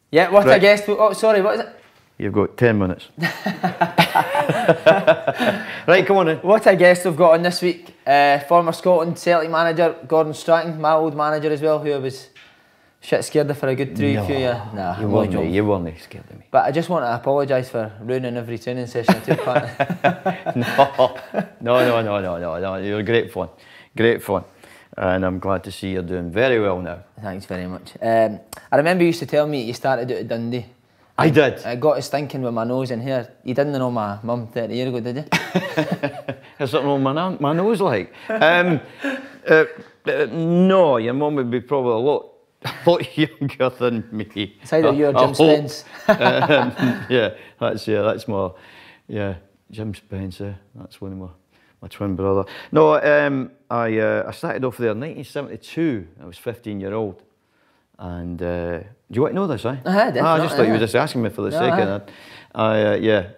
Yeah, what Right. a guest. Oh, sorry, what is it? You've got 10 minutes. Right, come on then. What a guest we've got on this week. Former Scotland Celtic manager Gordon Strachan, my old manager as well, who I was shit scared of for a good few years. Nah, You I'm weren't, only you weren't scared of me. But I just want to apologise for ruining every training session I took part in. No. You're great fun. Great fun. And I'm glad to see you're doing very well now. Thanks very much. I remember you used to tell me you started out at Dundee. I did. It got us thinking with my nose in here. You didn't know my mum 30 years ago, did you? There's something on my nose like. No, your mum would be probably a lot younger than me. It's either you or Jim Spence. Yeah, that's my, Jim Spence. That's one of my twin brother. No, I started off there in 1972. I was 15-year-old. And do you want to know this, eh? I just thought you were just asking me for the sake of that.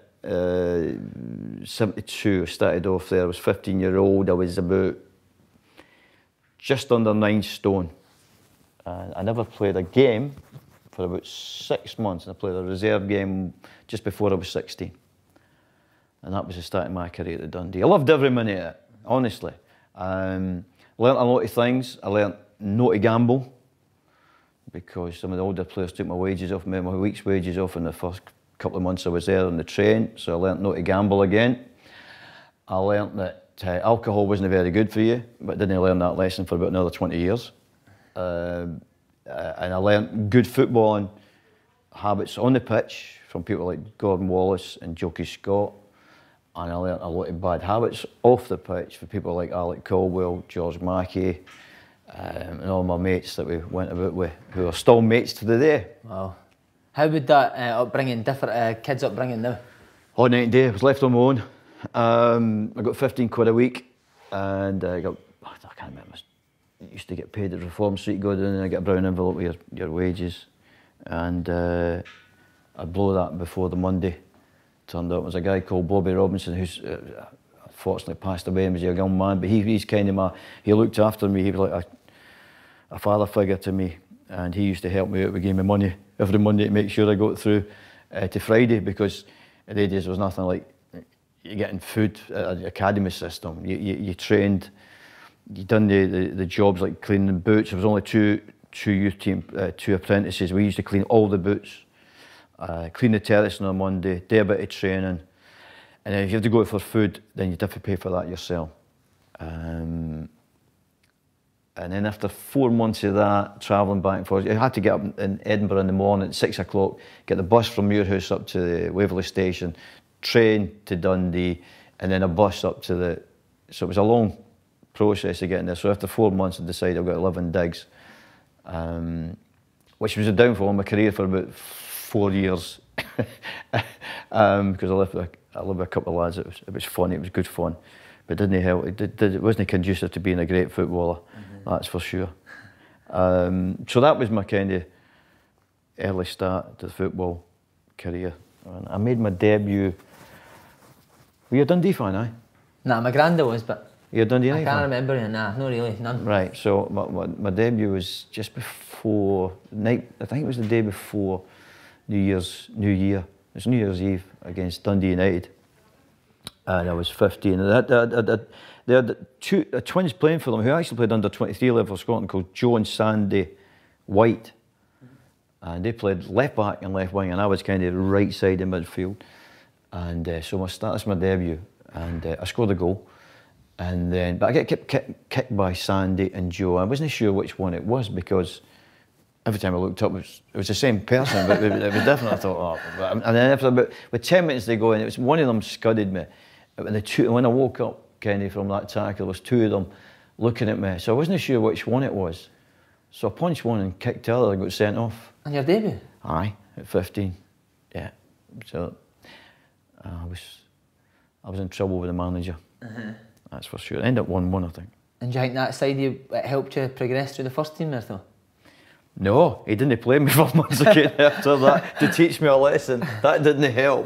72, I started off there. I was 15-year-old. I was about just under 9 stone. I never played a game for about 6 months. I played a reserve game just before I was 16. And that was the start of my career at Dundee. I loved every minute of it, honestly. Learned a lot of things. I learned not to gamble, because some of the older players took my wages off me, my week's wages off in the first couple of months I was there on the train, so I learnt not to gamble again. I learnt that alcohol wasn't very good for you, but didn't learn that lesson for about another 20 years. And I learnt good footballing habits on the pitch from people like Gordon Wallace and Jokie Scott, and I learnt a lot of bad habits off the pitch from people like Alec Caldwell, George Mackey, and all my mates that we went about with, who are still mates to the day. Wow. How would that upbringing differ, kids' upbringing now? Oh, night and day. I was left on my own. I got 15 quid a week, and I can't remember, I used to get paid at Reform Street, go down and I get a brown envelope with your wages, and I'd blow that before the Monday. Turned out it was a guy called Bobby Robinson, who's unfortunately passed away and was a young man, but he's kind of he looked after me. He was like a father figure to me, and he used to help me out. We gave me money every Monday to make sure I got through to Friday, because in the days there was nothing like you getting food at the academy system. You trained, you done the jobs like cleaning boots. There was only two youth team, 2 apprentices. We used to clean all the boots, clean the terrace on a Monday, do a bit of training, and then if you have to go out for food, then you'd have to pay for that yourself. And then after 4 months of that, travelling back and forth, I had to get up in Edinburgh in the morning at 6 o'clock, get the bus from Muirhouse up to the Waverley station, train to Dundee, and then a bus up to the... So it was a long process of getting there. So after 4 months, I decided I've got to live in digs, which was a downfall in my career for about 4 years, because I lived with a couple of lads. It was fun, it was good fun. But it didn't help. It wasn't conducive to being a great footballer, that's for sure. So that was my kind of early start to the football career. And I made my debut. Were you a Dundee fan, aye? Nah, my granda was, but You're a Dundee I United can't fan? remember it. Nah, not really, none. Right, so my debut was just before night. I think it was the day before New Year. It was New Year's Eve against Dundee United. And I was 15. And they had two twins playing for them who actually played under 23 level for Scotland, called Joe and Sandy White. And they played left back and left wing, and I was kind of right side in midfield. And so that's my debut, and I scored a goal. And then, but I get kicked by Sandy and Joe. I wasn't sure which one it was, because every time I looked up, it was the same person, but it was different. I thought, oh. And then after with 10 minutes to go, and it was one of them scudded me. And when I woke up, kind of from that tackle, there was 2 of them looking at me. So I wasn't sure which one it was. So I punched one and kicked the other. I got sent off. And your debut? Aye, at 15. Yeah. So I was in trouble with the manager. That's for sure. I ended up 1-1, I think. And do you think that side of you, it helped you progress through the first team there, though? No, he didn't play me for months again after that to teach me a lesson. That didn't help.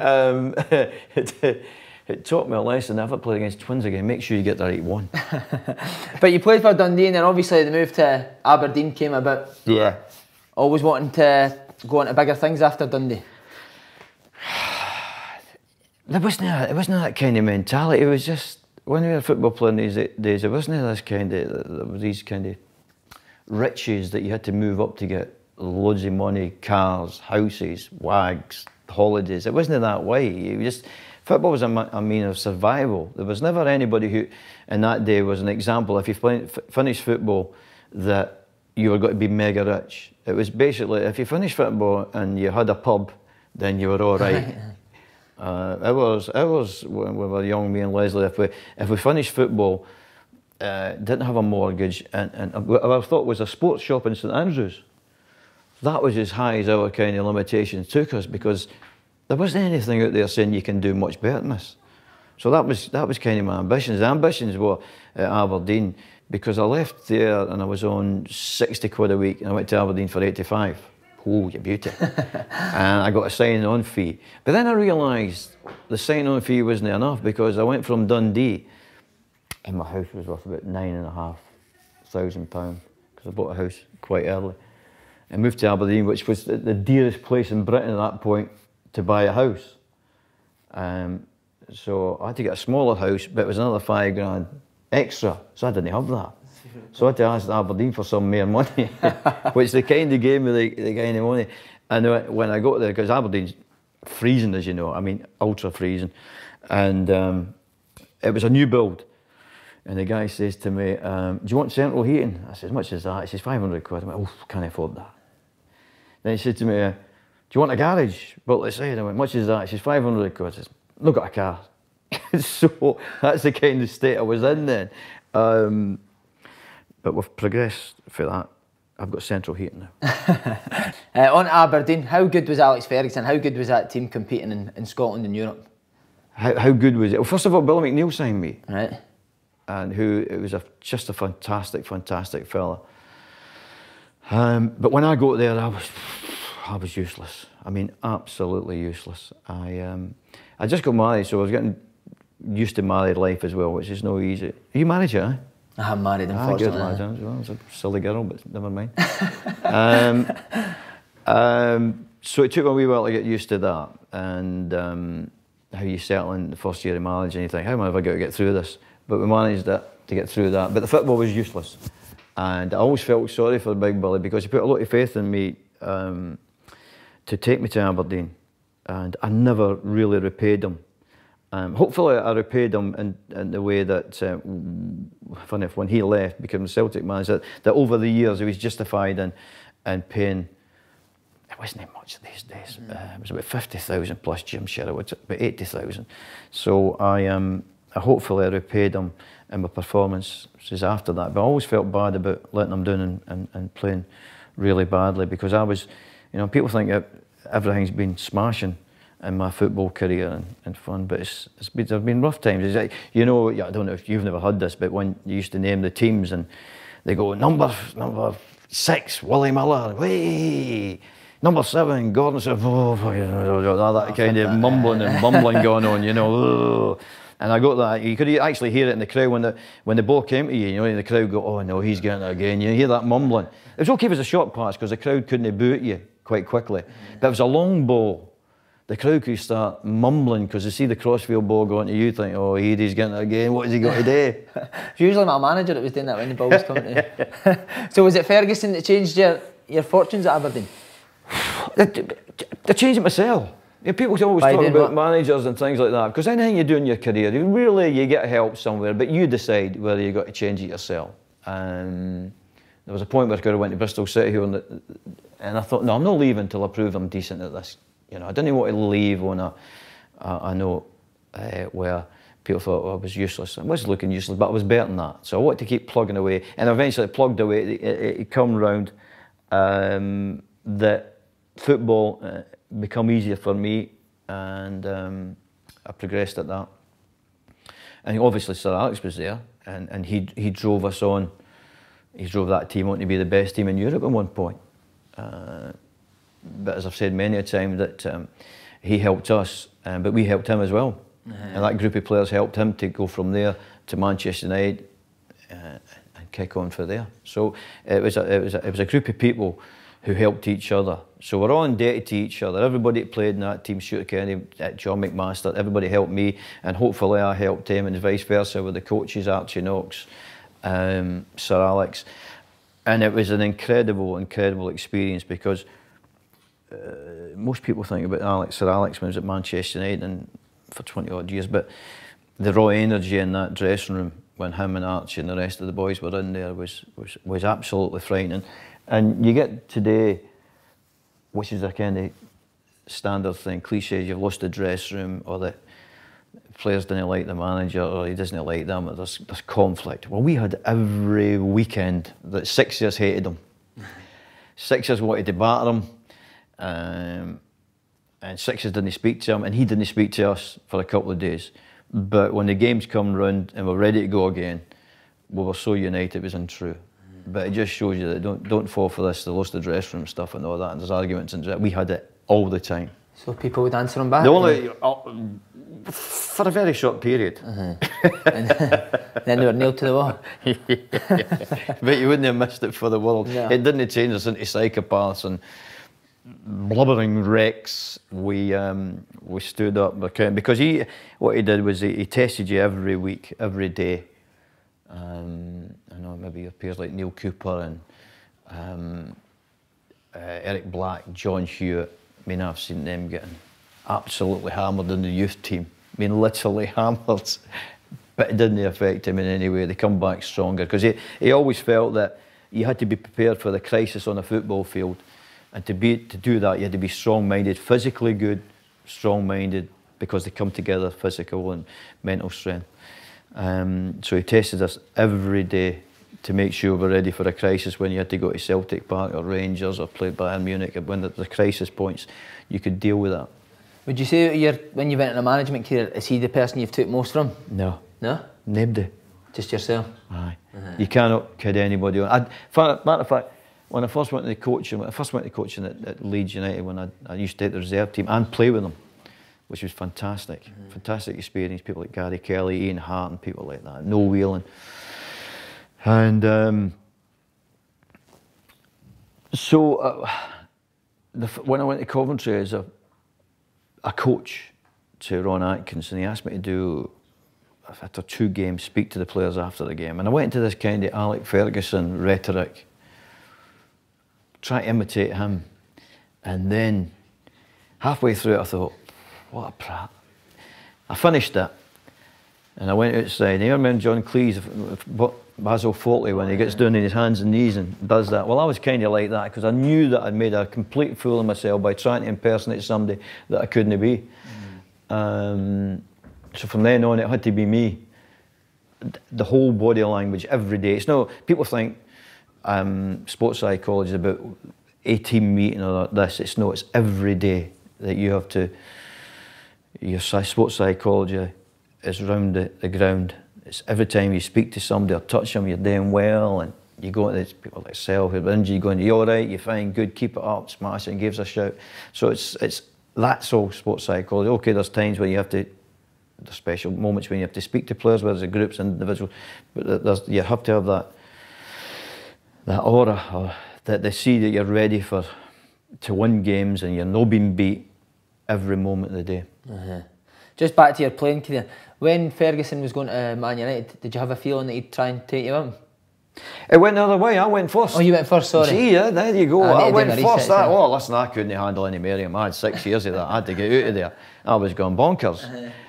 It taught me a lesson. If I play against Twins again, make sure you get the right one. But you played for Dundee, and then obviously the move to Aberdeen came about. Yeah. Always wanting to go on to bigger things after Dundee? It wasn't that kind of mentality. It was just, when we were football playing these days, it wasn't these kind of riches that you had to move up to get loads of money, cars, houses, wags, holidays. It wasn't that way. Football was a mean of survival. There was never anybody who, in that day, was an example. If you finished football, that you were going to be mega rich. It was basically, if you finished football and you had a pub, then you were all right. It was when we were young, me and Leslie, if we finished football, didn't have a mortgage, and what I thought was a sports shop in St Andrews, that was as high as our kind of limitations took us, because there wasn't anything out there saying you can do much better than this. So that was kind of my ambitions. The ambitions were at Aberdeen, because I left there and I was on 60 quid a week, and I went to Aberdeen for 85. Oh, you beauty. And I got a sign-on fee. But then I realised the sign-on fee wasn't enough, because I went from Dundee, and my house was worth about £9,500, because I bought a house quite early, and moved to Aberdeen, which was the dearest place in Britain at that point to buy a house. So I had to get a smaller house, but it was another £5,000 extra, so I didn't have that. So I had to ask Aberdeen for some more money, which they kind of gave me the kind of money. And when I got there, because Aberdeen's freezing, as you know, I mean, ultra freezing, and it was a new build. And the guy says to me, do you want central heating? I said, how much is that? He says, 500 quid. I went, oh, can't afford that. Then he said to me, do you want a garage built outside? I went, how much is that? He says, 500 quid. I says, look at a car. So that's the kind of state I was in then. But we've progressed for that. I've got central heating now. On Aberdeen, how good was Alex Ferguson? How good was that team competing in Scotland and Europe? How good was it? Well, first of all, Billy McNeil signed me. Right. And it was just a fantastic fella. But when I got there, I was useless. I mean, absolutely useless. I just got married, so I was getting used to married life as well, which is no easy. Are you married yet? Eh? I'm married, unfortunately. Good lad, well, I was a silly girl, but never mind. So it took a wee while to get used to that, and how you settle in the first year of marriage, and you think, how am I ever going to get through this? But we managed to get through that. But the football was useless, and I always felt sorry for Big Billy, because he put a lot of faith in me to take me to Aberdeen, and I never really repaid him. Hopefully I repaid him in the way that, funny enough, when he left, became the Celtic manager, that over the years he was justified in paying, it wasn't much these days, it was about 50,000 plus Jim Sherwood, about 80,000. So I hopefully I repaid him in my performances after that, but I always felt bad about letting him down and playing really badly, because I was, you know, people think that everything's been smashing in my football career and fun, but there've been rough times. You know, I don't know if you've never heard this, but when you used to name the teams and they go, number 6, Willie Miller, way, number 7, Gordon, that kind of mumbling and bumbling going on, you know. And I got that. You could actually hear it in the crowd when the ball came to you, you know, and the crowd go, oh no, he's getting it again. You hear that mumbling. It was okay if it was a short pass, because the crowd couldn't boo at you quite quickly. But if it was a long ball, the crowd could start mumbling, because they see the crossfield ball going to you, think, oh, he's getting it again, what has he got to do? It's usually my manager that was doing that when the ball was coming to you. So was it Ferguson that changed your fortunes at Aberdeen? They changed it myself. You know, people always talk about managers and things like that, because anything you do in your career, you get help somewhere, but you decide whether you've got to change it yourself. And there was a point where I could have went to Bristol City, and I thought, no, I'm not leaving until I prove I'm decent at this. You know, I didn't want to leave on a note where people thought I was useless. I was looking useless, but I was better than that. So I wanted to keep plugging away, and eventually it plugged away. It come round that football become easier for me, and I progressed at that. And obviously Sir Alex was there, and he drove us on. He drove that team on to be the best team in Europe at one point. But as I've said many a time, that he helped us, but we helped him as well. And that group of players helped him to go from there to Manchester United and kick on for there. So it was a group of people who helped each other. So we're all indebted to each other. Everybody that played in that team, Stuart Kennedy, John McMaster, everybody helped me, and hopefully I helped him, and vice versa with the coaches, Archie Knox, Sir Alex. And it was an incredible, incredible experience, because most people think about Sir Alex when he was at Manchester United and for 20 odd years, but the raw energy in that dressing room when him and Archie and the rest of the boys were in there was absolutely frightening. And you get today, which is a kind of standard thing, cliches, you've lost the dressing room, or the players didn't like the manager, or he doesn't like them, or there's conflict. Well, we had every weekend that Sixers hated him. Sixers wanted to batter him, and Sixers didn't speak to him, and he didn't speak to us for a couple of days. But when the games come round and we're ready to go again, we were so united, it was untrue. But it just shows you that don't fall for this, the lost the dressing room stuff and all that, and there's arguments, and we had it all the time. So people would answer him back? The only, for a very short period. And then they were nailed to the wall. But you wouldn't have missed it for the world. No. It didn't change us into psychopaths and blubbering wrecks. We stood up, because what he did was he tested you every week, every day. I know maybe your peers like Neil Cooper and Eric Black, John Hewitt. I mean, I've seen them getting absolutely hammered in the youth team. I mean, literally hammered. But it didn't affect him in any way. They come back stronger, because he always felt that you had to be prepared for the crisis on a football field, and to do that you had to be strong-minded, physically good, strong-minded, because they come together, physical and mental strength. So he tested us every day to make sure we're ready for a crisis. When you had to go to Celtic Park or Rangers or play Bayern Munich, when the crisis points, you could deal with that. Would you say when you went in a management career, is he the person you've took most from? No. No? Nobody. Just yourself? Aye. You cannot kid anybody on. Matter of fact, when I first went to coaching at Leeds United, when I used to take the reserve team and play with them, which was fantastic. Fantastic experience. People like Gary Kelly, Ian Hart, and people like that. Noel Whelan. And when I went to Coventry as a coach to Ron Atkins, and he asked me to do, after 2 games, speak to the players after the game. And I went into this kind of Alec Ferguson rhetoric, trying to imitate him. And then halfway through it, I thought, what a prat. I finished it, and I went outside. You remember John Cleese, Basil Fawlty, when he gets down on his hands and knees and does that? Well, I was kind of like that, because I knew that I'd made a complete fool of myself by trying to impersonate somebody that I couldn't be. So from then on, it had to be me. The whole body language, every day. It's no, people think sports psychology is about a team meeting or this. It's no, it's every day that you have to. Your sports psychology is round the ground. It's every time you speak to somebody or touch them, you're doing well, and you go to people like Sel who are injured, you go, you all right, you're fine, good, keep it up, smash it, and gives a shout. So that's all sports psychology. Okay, there's times when you have to, there's special moments when you have to speak to players, whether it's groups and individuals, but you have to have that aura, or that they see that you're ready to win games and you're not being beat every moment of the day. Just back to your playing career, when Ferguson was going to Man United, did you have a feeling that he'd try and take you in? It went the other way. I went first. Oh, you went first, sorry. See, yeah, there you go. I went first. Listen, I couldn't handle any Merriam. I had 6 years of that. I had to get out of there. I was going bonkers.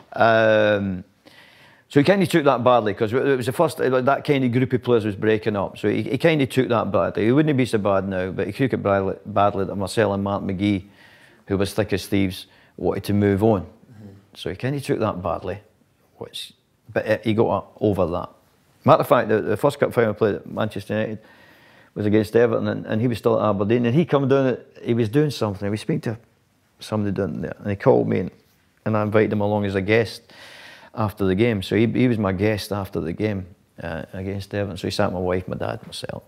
So he kind of took that badly, because it was the first, that kind of group of players was breaking up. So he kind of took that badly. He wouldn't be so bad now, but he took it badly that Marcel and Mark McGee, who was thick as thieves, wanted to move on. So he kind of took that badly, but he got over that. Matter of fact, the first cup final I played at Manchester United was against Everton, and he was still at Aberdeen, and he come down, he was doing something, he was speaking to somebody down there, and he called me, and I invited him along as a guest after the game. So he was my guest after the game against Everton. So he sat with my wife, my dad, myself,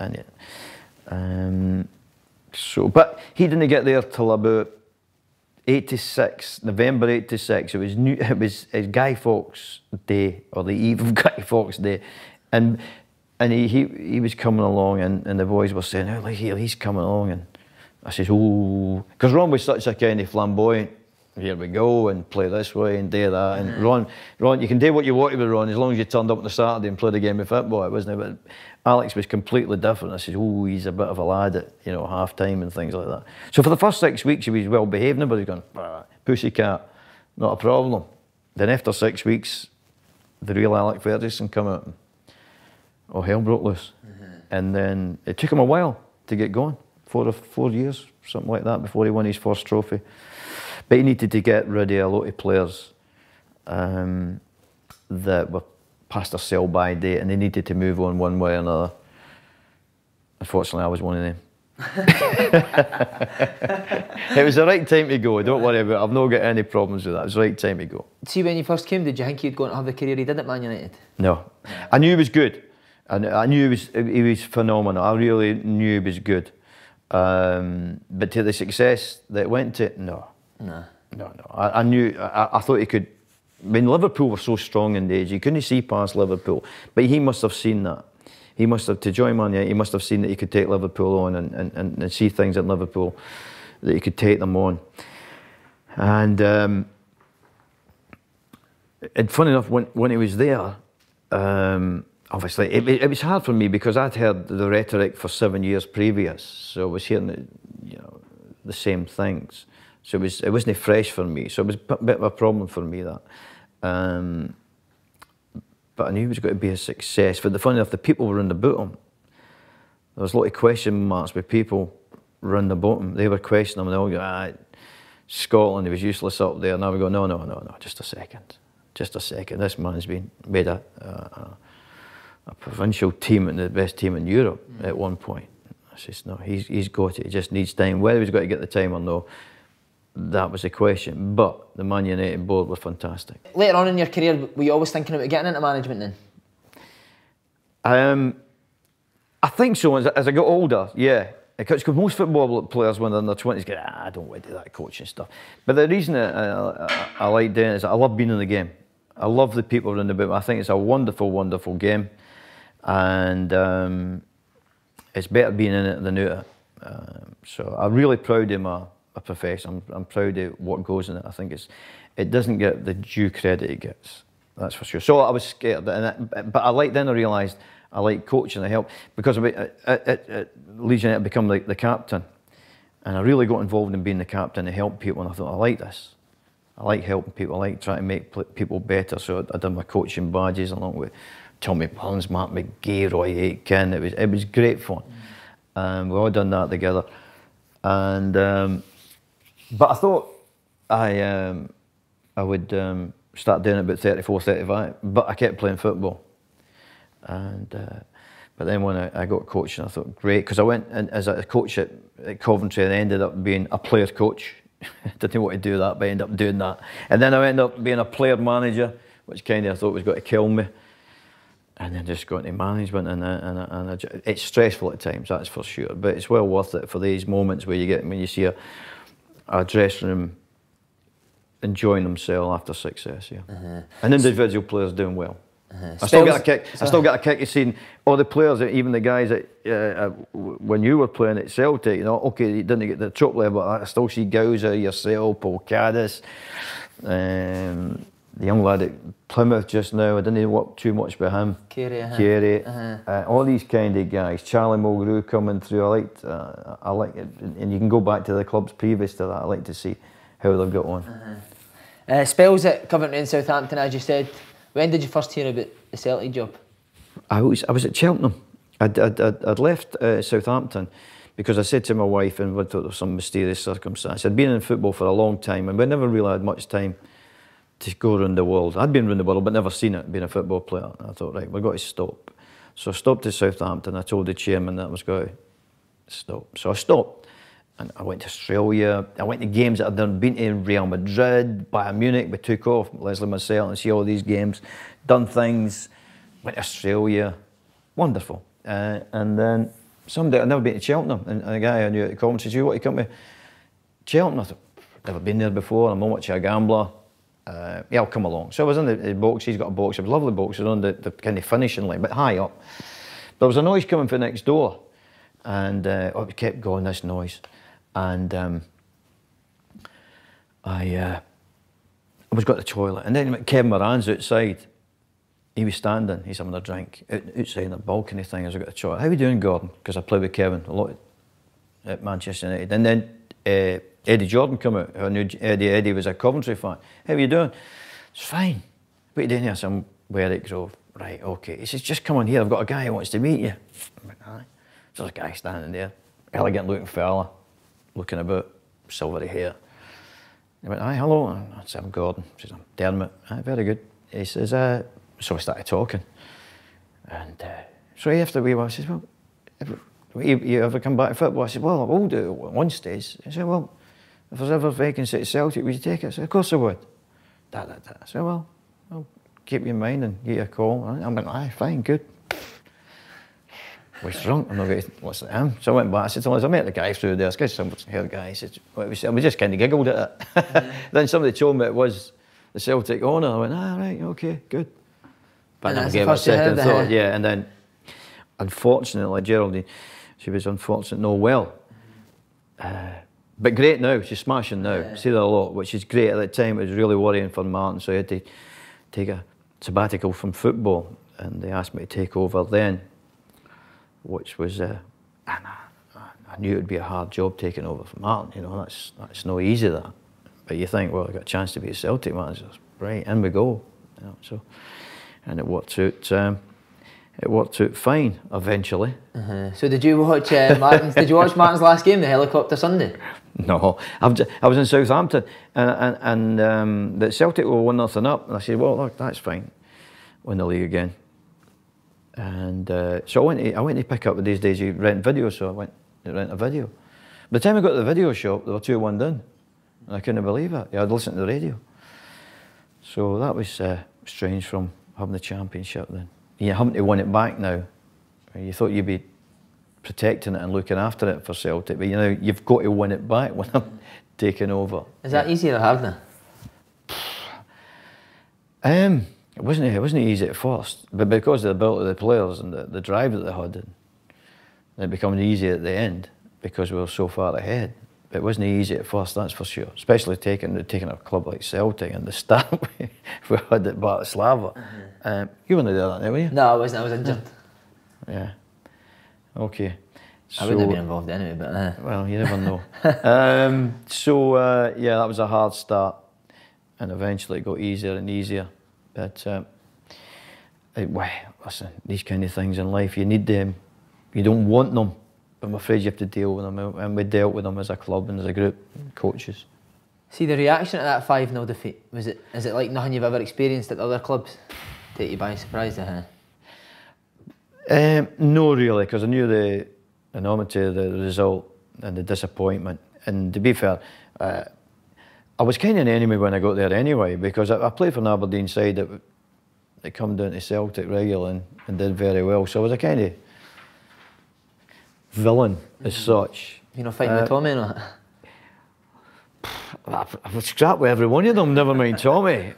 and but he didn't get there till about 86, November 86. It was Guy Fawkes Day, or the eve of Guy Fawkes Day, and he was coming along, and the boys were saying, "Oh, look here, he's coming along," I says, oh, because Ron was such a kind of flamboyant, here we go, and play this way and do that. And Ron, you can do what you want with Ron as long as you turned up on the Saturday and played a game of football, wasn't it? But Alex was completely different. I said, oh, he's a bit of a lad at, you know, half time and things like that. So for the first 6 weeks, he was well behaved. Nobody's going, pussycat, not a problem. Then after 6 weeks, the real Alec Ferguson come out. Oh, hell broke loose. And then it took him a while to get going. 4 years, something like that, before he won his first trophy. But he needed to get rid of a lot of players that were past their sell-by date, and they needed to move on one way or another. Unfortunately, I was one of them. It was the right time to go, don't worry about it. I've not got any problems with that. It was the right time to go. See, when you first came, did you think you'd go on to have the career he did at Man United? No. I knew he was good. I knew he was phenomenal. I really knew he was good. But to the success that went to, no. No. I knew, I thought he could. I mean, Liverpool were so strong in the age, you couldn't see past Liverpool. But he must have seen that. He must have, to join Man United, he must have seen that he could take Liverpool on and see things in Liverpool that he could take them on. And funny enough, when he was there, obviously, it was hard for me because I'd heard the rhetoric for 7 years previous, so I was hearing the same things. So it wasn't fresh for me. So it was a bit of a problem for me, that. But I knew he was going to be a success. But funny enough, the people were in the bottom. There was a lot of question marks with people around the bottom. They were questioning him, and they all go, Scotland, he was useless up there. Now we go, no, just a second. Just a second. This man's been made a provincial team and the best team in Europe at one point. I says, no, he's got it. He just needs time. Whether he's got to get the time or no, that was the question. But the Man United board were fantastic. Later on in your career, were you always thinking about getting into management then? I think so. As I got older, yeah. Because most football players when they're in their 20s go, I don't want to do that coaching stuff. But the reason I like doing it is I love being in the game. I love the people around the bit. I think it's a wonderful, wonderful game. And it's better being in it than out of it. So I'm really proud of my profession. I'm proud of what goes in it. I think it doesn't get the due credit it gets. That's for sure. So I was scared, but then I realised I like coaching. I help because at Leeds United I become the captain, and I really got involved in being the captain to help people. And I thought I like this. I like helping people. I like trying to make people better. So I done my coaching badges along with Tommy Burns, Mark McGee, Roy Aitken. It was great fun. We all done that together. And but I thought I would start doing it about 34, 35. But I kept playing football. And but then when I got coaching, I thought great, because I went as a coach at Coventry and I ended up being a player coach. I didn't want to do that, but I ended up doing that. And then I ended up being a player manager, which kind of I thought was going to kill me. And then just got into management, and it's stressful at times, that's for sure. But it's well worth it for these moments where you get when you see a dressing room enjoying themselves after success, yeah. And individual players doing well. I still get a kick. I still get a kick of seeing all the players, even the guys that when you were playing at Celtic, you know, okay, you didn't get the top level, but I still see Gauza, yourself, Paul Caddis, the young lad at Plymouth just now. I didn't work too much with him. Carey, all these kind of guys. Charlie Mulgrew coming through. I like it, and you can go back to the clubs previous to that. I like to see how they've got on. Spells at Coventry and Southampton, as you said. When did you first hear about the Celtic job? I was at Cheltenham. I'd left Southampton because I said to my wife, and we thought there was some mysterious circumstance. I'd been in football for a long time, and we never really had much time to go around the world. I'd been around the world, but never seen it, being a football player. And I thought, right, we've got to stop. So I stopped at Southampton. I told the chairman that I was going to stop. So I stopped. And I went to Australia. I went to games that I'd done, been to Real Madrid, Bayern Munich. We took off, Leslie myself, and see all these games. Done things. Went to Australia. Wonderful. And then someday, I'd never been to Cheltenham. And a guy I knew at the Coventry said, you want to come to Cheltenham? I thought, never been there before. I'm not much of a gambler. Yeah, I'll come along. So I was in the box. He's got a box. It was a lovely box. It was on the kind of finishing line, but high up. There was a noise coming from next door. And we kept going, this noise. And I was got to the toilet, and then Kevin Moran's outside. He was standing, he's having a drink outside the balcony thing as I got to the toilet. How are you doing, Gordon? Because I played with Kevin a lot at Manchester United. And then Eddie Jordan come out, who I knew Eddie was a Coventry fan. How are you doing? It's fine. What are you doing here? So I'm with Eric Grove. Right, okay. He says, just come on here, I've got a guy who wants to meet you. I went, aye. So there's a guy standing there, elegant looking fella, looking about, silvery hair. He went, aye, hello. I said, I'm Gordon. He says, I'm Dermot. Aye, very good. He says, so we started talking. And so after a wee while, I says, well, you ever come back to football? I said, well, I will do at one stage. He said, well, if there's ever a vacancy at Celtic, would you take it? I said, of course I would. I said, well, I'll keep you in mind and give you a call. I went, aye, fine, good. I was drunk, I'm not going to, what's that? So I went back, I said, I met the guy through there, I guess some heard guy, he said, what we said, we just kind of giggled at it. Yeah. Then somebody told me it was the Celtic owner. I went, right, okay, good. But I gave it a second thought, yeah, and then, unfortunately, Geraldine, she was unfortunate, no well. But great now, she's smashing now, yeah. See that a lot, which is great. At that time, it was really worrying for Martin, so he had to take a sabbatical from football, and they asked me to take over then, which was, I knew it would be a hard job taking over from Martin, you know, that's no easy, that. But you think, well, I got a chance to be a Celtic manager, right, in we go, you know, so, and it worked out fine eventually. So did you watch Martin's? Did you watch Martin's last game, the Helicopter Sunday? No, I was in Southampton, and the Celtic were 1-0 up, and I said, well, look, that's fine, win the league again. And so I went to pick up these days you rent videos, so I went to rent a video. By the time I got to the video shop, they were 2-1 down, and I couldn't believe it. Yeah, I'd listened to the radio. So that was strange from having the championship then. You having to win it back now. You thought you'd be protecting it and looking after it for Celtic, but you know you've got to win it back when I'm taking over. Is that easier to have now? It wasn't easy at first, but because of the ability of the players and the drive that they had, it became easy at the end because we were so far ahead. But it wasn't easy at first, that's for sure. Especially taking a club like Celtic and the start we had at Bratislava. You weren't there that night, were you? No, I wasn't. I was injured. Yeah. Okay. I wouldn't have been involved anyway, but well, you never know. Yeah, that was a hard start, and eventually it got easier and easier. But listen, these kind of things in life, you need them. You don't want them, but I'm afraid you have to deal with them, and we dealt with them as a club and as a group, coaches. See, the reaction to that 5-0 defeat, is it like nothing you've ever experienced at other clubs? Take you by surprise, No, really, because I knew the enormity of the result and the disappointment. And to be fair, I was kind of an enemy when I got there anyway, because I played for an Aberdeen side that come down to Celtic regularly and did very well. So I was a kind of villain as such. You know, fighting with Tommy or not? I would scrap with every one of them, never mind Tommy.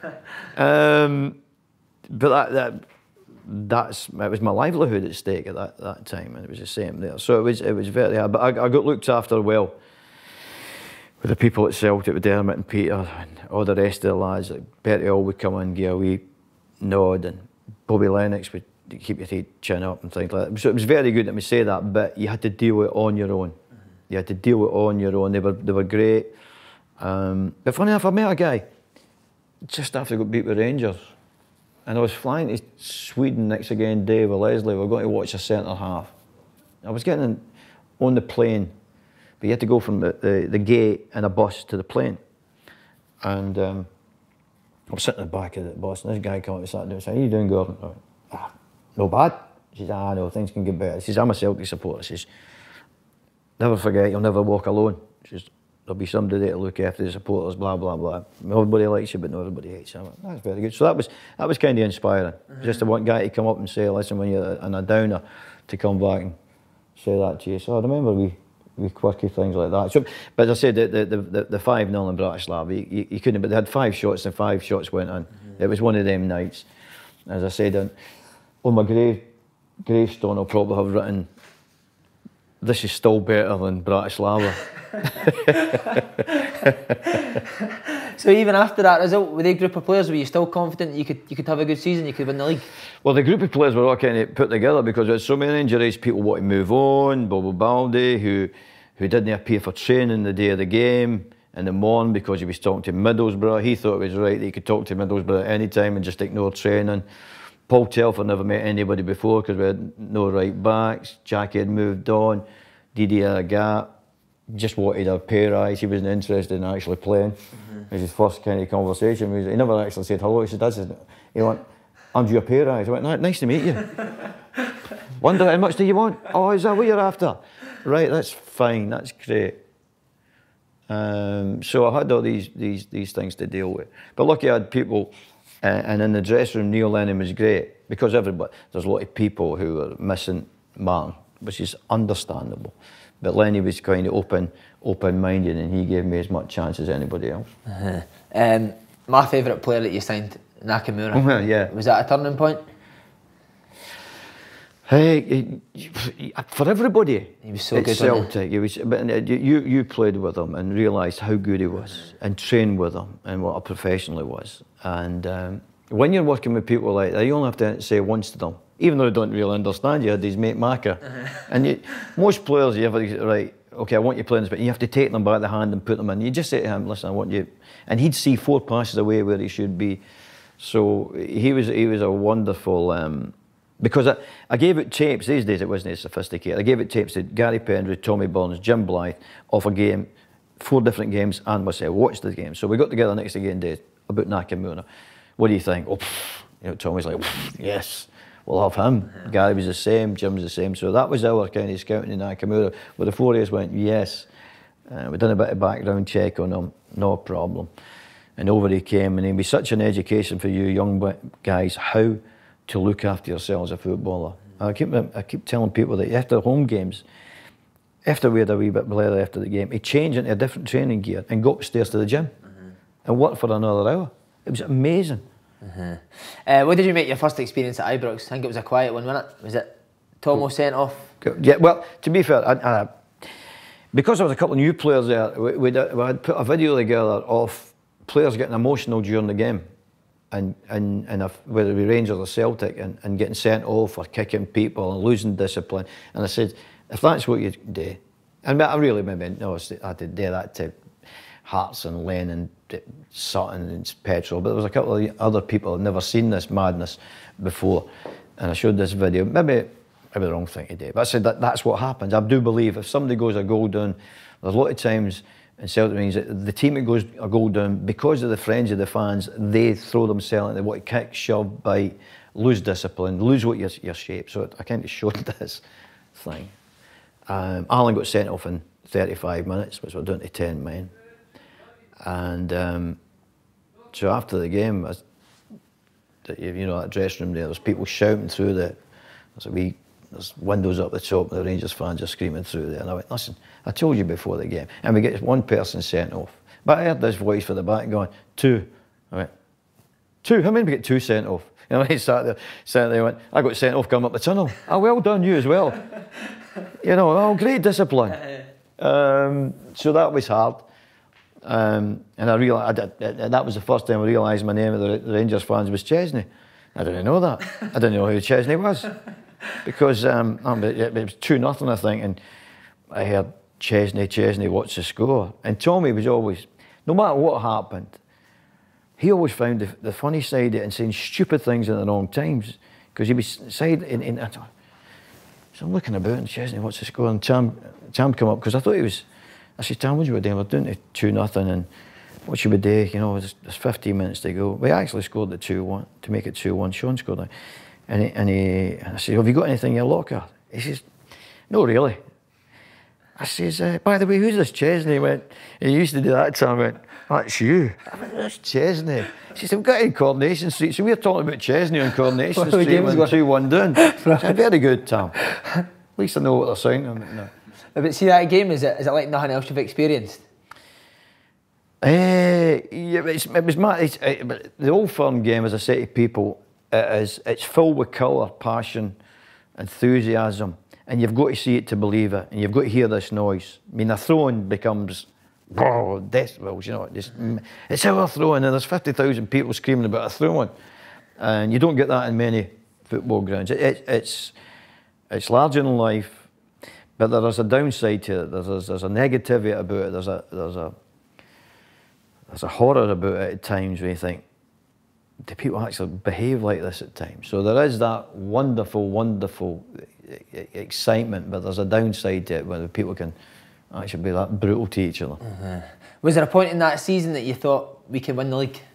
But it was my livelihood at stake at that time, and it was the same there. So it was very hard. But I got looked after well with the people at Celtic, with Dermot and Peter and all the rest of the lads. Like Bertie Auld would come in, give a wee nod, and Bobby Lennox would keep your chin up and things like that. So it was very good, let me say that, but you had to deal with it on your own. You had to deal with it on your own. They were great. But funny enough, I met a guy just after I got beat with Rangers. And I was flying to Sweden next again day with Leslie. We were going to watch a centre half. I was getting on the plane, but you had to go from the gate in a bus to the plane. And I was sitting in the back of the bus, and this guy came up and sat down and said, "How you doing, Gordon?" I went, "No bad." He says, "No, things can get better." He says, "I'm a Celtic supporter." He says, "Never forget, you'll never walk alone." He says, "There'll be somebody there to look after the supporters, blah, blah, blah. Everybody likes you, but not everybody hates you." I went, "That's very good." So that was kind of inspiring. Just the one guy to come up and say, "Listen, when you're in a downer," to come back and say that to you. So I remember we quirky things like that. So, but as I said, the 5-0 in Bratislava, you couldn't, but they had 5 shots and 5 shots went in. It was one of them nights. As I said, on my gravestone I'll probably have written this is still better than Bratislava. So even after that result, with a group of players, were you still confident you could have a good season, you could win the league? Well, the group of players were all kind of put together because there's so many injuries, people want to move on. Bobo Baldi, who didn't appear for training the day of the game in the morning because he was talking to Middlesbrough. He thought it was right that he could talk to Middlesbrough at any time and just ignore training. Paul Telfer never met anybody before because we had no right backs. Jackie had moved on. Didi had a gap. Just wanted a pay rise. He wasn't interested in actually playing. It was his first kind of conversation. He never actually said hello. He said, he went, I'm due a pay rise. I went, nice to meet you. Wonder how much do you want? Oh, is that what you're after? Right, that's fine, that's great. So I had all these things to deal with. But lucky I had people, and in the dressing room, Neil Lennon was great because there's a lot of people who were missing Martin, which is understandable. But Lenny was kind of open-minded, and he gave me as much chance as anybody else. My favourite player that you signed, Nakamura. Yeah. Was that a turning point? Hey, for everybody. He was so good. Celtic. He was, but you played with him and realised how good he was, and trained with him, and what a professional he was. And when you're working with people like that, you only have to say once to them, even though they don't really understand you. Had his mate Maka, and most players, you have right. Okay, I want you playing this, but you have to take them by the hand and put them in. You just say to him, "Listen, I want you," and he'd see 4 passes away where he should be. So he was a wonderful. Because I gave it tapes, these days it wasn't as sophisticated, I gave it tapes to Gary Pendry, Tommy Burns, Jim Blythe, of a game, 4 different games, and myself, watched the game. So we got together next again day about Nakamura. What do you think? Oh, Tommy's like, yes, we'll have him. Gary was the same, Jim was the same. So that was our kind of scouting in Nakamura, where the 4 of us went, yes. We done a bit of background check on him, no problem. And over he came, and it was such an education for you young guys, how to look after yourself as a footballer. I keep telling people that after home games, after we had a wee bit blur after the game, he changed into a different training gear and got upstairs to the gym and worked for another hour. It was amazing. What did you make your first experience at Ibrox? I think it was a quiet one, wasn't it? Was it Tomo sent off? Yeah, well, to be fair, because there was a couple of new players there, we had put a video together of players getting emotional during the game. And whether it be Rangers or Celtic, and getting sent off or kicking people and losing discipline. And I said, if that's what you do, and I really maybe no, I did do that to Hearts and Len and Sutton and Petrol, but there was a couple of other people who had never seen this madness before, and I showed this video. Maybe the wrong thing to do, but I said that's what happens. I do believe if somebody goes a goal down, there's a lot of times. And Celtic means that the team that goes a goal down, because of the frenzy of the fans, they throw themselves, they want to kick, shove, bite, lose discipline, lose what your shape. So I kind of showed this thing. Alan got sent off in 35 minutes, which we're down to 10 men. And so after the game, that dressing room there, there's people shouting through there's windows up the top, and the Rangers fans are screaming through there. And I went, listen, I told you before the game. And we get 1 person sent off. But I heard this voice for the back going, 2. I went, 2? How many we get 2 sent off? And I sat there and went, I got sent off coming up the tunnel. Oh, well done, you as well. Great discipline. So that was hard. And I realised, that was the first time I realised my name of the Rangers fans was Chesney. I didn't know that. I didn't know who Chesney was. Because it was 2-0, I think, and I heard Chesney, what's the score? And Tommy was always, no matter what happened, he always found the funny side of it and saying stupid things at the wrong times. Because he was so I'm looking about and Chesney, what's the score? And Tam come up, because I thought I said, Tam, what should we do? We're down to 2-0, and what should we do? There's 15 minutes to go. We actually scored the 2-1 to make it 2-1. Sean scored it. And I said, have you got anything in your locker? He says, no, really. I says, by the way, who's this Chesney? He went, he used to do that time. I went, that's you. I went, that's Chesney. She said, we've got in Coronation Street. So we're talking about Chesney on Coronation Street when 2-1 down. I said, very good, Tom. At least I know what they're saying. No. But see, that game, is it like nothing else you've experienced? Yeah, it was mad. The Old Firm game, as I say to people, it's filled with colour, passion, enthusiasm, and you've got to see it to believe it, and you've got to hear this noise. I mean, a throw-in becomes, whoa, decibels, you know, it's our throw-in, and there's 50,000 people screaming about a throw-in, and you don't get that in many football grounds. It's larger than life, but there is a downside to it. There's a negativity about it. There's a horror about it at times where you think, do people actually behave like this at times? So there is that wonderful, wonderful excitement, but there's a downside to it where people can actually be that brutal to each other. Was there a point in that season that you thought we could win the league?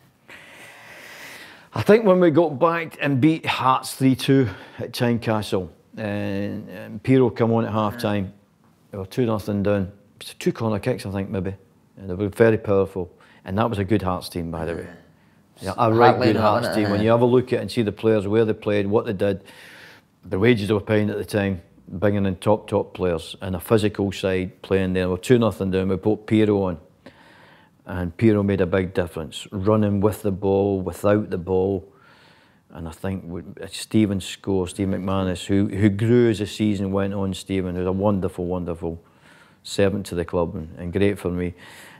I think when we got back and beat Hearts 3-2 at Tynecastle, and Piero come on at half-time, they were 2-0 down. It was 2 corner kicks, I think, maybe. And they were very powerful. And that was a good Hearts team, by the way. Yeah, a right good Hearts team. When you have a look at it and see the players, where they played, what they did, the wages they were paying at the time, bringing in top players, and a physical side playing there. We were 2-0 down, we put Piero on. And Piero made a big difference, running with the ball, without the ball. And I think Stephen scored, Steve McManus, who grew as the season went on. Stephen was a wonderful, wonderful servant to the club and great for me.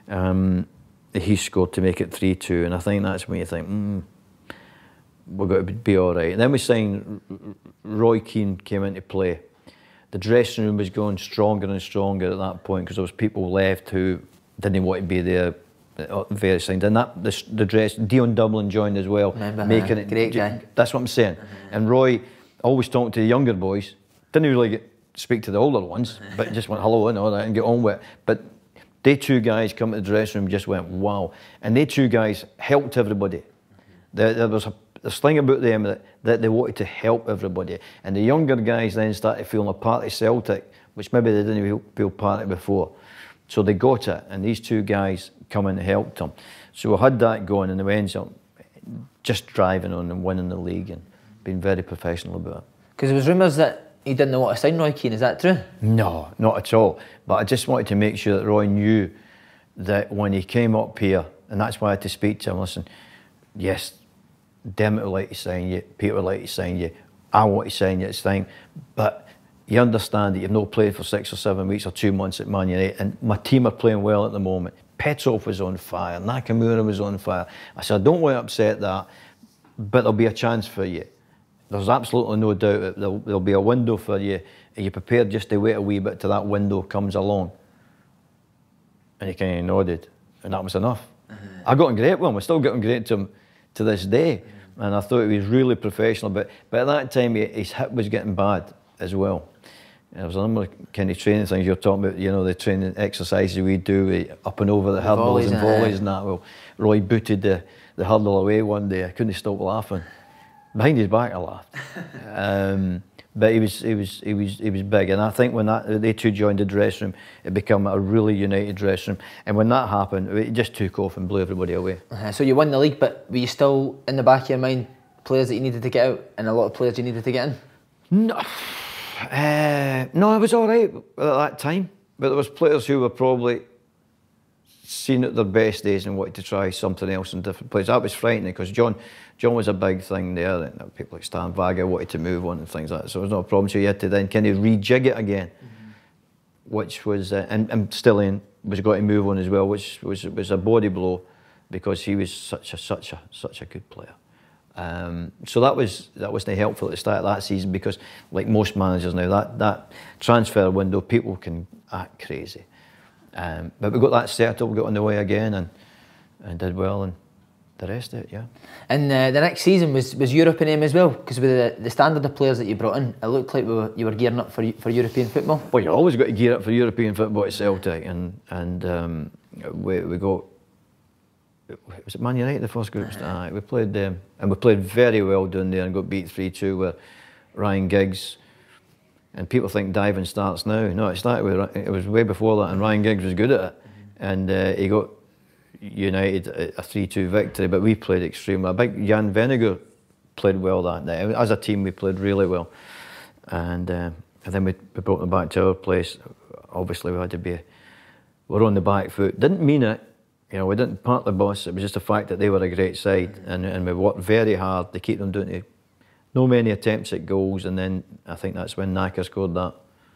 He scored to make it 3-2, and I think that's when you think, we're going to be all right. And then we signed Roy Keane came into play. The dressing room was going stronger and stronger at that point because there was people left who didn't want to be there at various things. And the dress, Dion Dublin joined as well, making it great guy. That's what I'm saying. And Roy always talking to the younger boys, didn't really speak to the older ones, but just went hello and all that and get on with it. But they 2 guys come to the dressing room, just went wow, and they 2 guys helped everybody. There was a thing about them that they wanted to help everybody, and the younger guys then started feeling a part of Celtic, which maybe they didn't feel part of before. So they got it, and these 2 guys come in and helped them. So we had that going, and they went up just driving on and winning the league and being very professional about it. Because there was rumours that he didn't know what to sign Roy Keane, is that true? No, not at all. But I just wanted to make sure that Roy knew that when he came up here, and that's why I had to speak to him, listen, yes, Dermot would like to sign you, Peter would like to sign you, I want to sign you, it's time, but you understand that you've not played for 6 or 7 weeks or 2 months at Man United, and my team are playing well at the moment. Petrov was on fire, Nakamura was on fire. I said, I don't want to upset that, but there'll be a chance for you. There's absolutely no doubt that there'll be a window for you. Are you prepared just to wait a wee bit till that window comes along? And he kind of nodded, and that was enough. I got on great with him. I still get on great to him to this day. And I thought he was really professional. But at that time, his hip was getting bad as well. There was a number of kind of training things you're talking about, you know, the training exercises we do, up and over the hurdles and volleys and that. Well, Roy booted the hurdle away one day. I couldn't stop laughing. Behind his back, I laughed. But he was big, and I think when they 2 joined the dressing room, it became a really united dressing room. And when that happened, it just took off and blew everybody away. So you won the league, but were you still in the back of your mind players that you needed to get out, and a lot of players you needed to get in? No, no, I was all right at that time, but there was players who were probably seen at their best days and wanted to try something else in different places. That was frightening because John was a big thing there, and people like Stan Vaga wanted to move on and things like that, so it was not a problem. So you had to then kind of rejig it again, which was, and Stillian was got to move on as well, which was a body blow because he was such a good player. So that wasn't helpful at the start of that season because, like most managers now, that transfer window, people can act crazy. But we got that settled, we got on the way again and did well, and the rest of it, yeah. And the next season was Europe in aim as well, because with the standard of players that you brought in, it looked like you were gearing up for European football. Well, you always got to gear up for European football at Celtic, and we got, was it Man United the first group? We played them, and we played very well down there and got beat 3-2 with Ryan Giggs. And people think diving starts now. No, it was way before that, and Ryan Giggs was good at it. And he got United a 3-2 victory, but we played extremely well. I think Jan Vennegoor played well that day. As a team, we played really well. And then we brought them back to our place. Obviously, we had to be, we're on the back foot. Didn't mean it. You know, we didn't part the bus. It was just the fact that they were a great side, and we worked very hard to keep them doing it. No many attempts at goals, and then I think that's when Naka scored that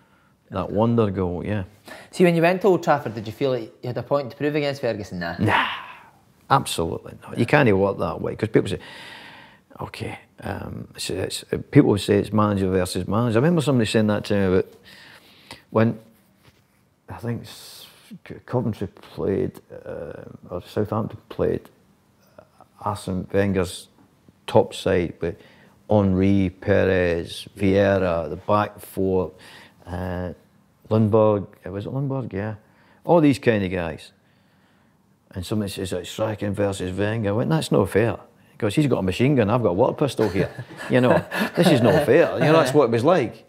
That wonder goal, yeah. See, when you went to Old Trafford, did you feel like you had a point to prove against Ferguson? Nah, absolutely not. You can't work that way, because people say, okay, people say it's manager versus manager. I remember somebody saying that to me about when, I think Coventry played, or Southampton played Arsene Wenger's top side with Henry, Perez, Vieira, the back four, Lundberg, was it Lundberg? Yeah. All these kind of guys. And somebody says it's striking versus Wenger. I went, that's not fair. Because he's got a machine gun, I've got a water pistol here. You know, this is not fair. You know, that's what it was like.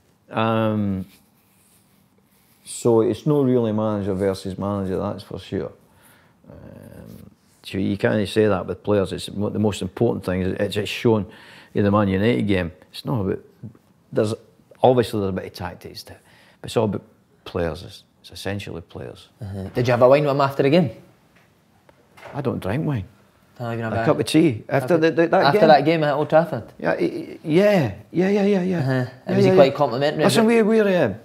So it's not really manager versus manager, that's for sure. So you can't say that with players. It's the most important thing. It's shown in the Man United game. It's not about. There's obviously a bit of tactics to it, but it's all about players. It's essentially players. Did you have a wine with him after the game? I don't drink wine. Not even a cup of tea after that game. After that game at Old Trafford. Yeah. Was he quite complimentary? Listen, we're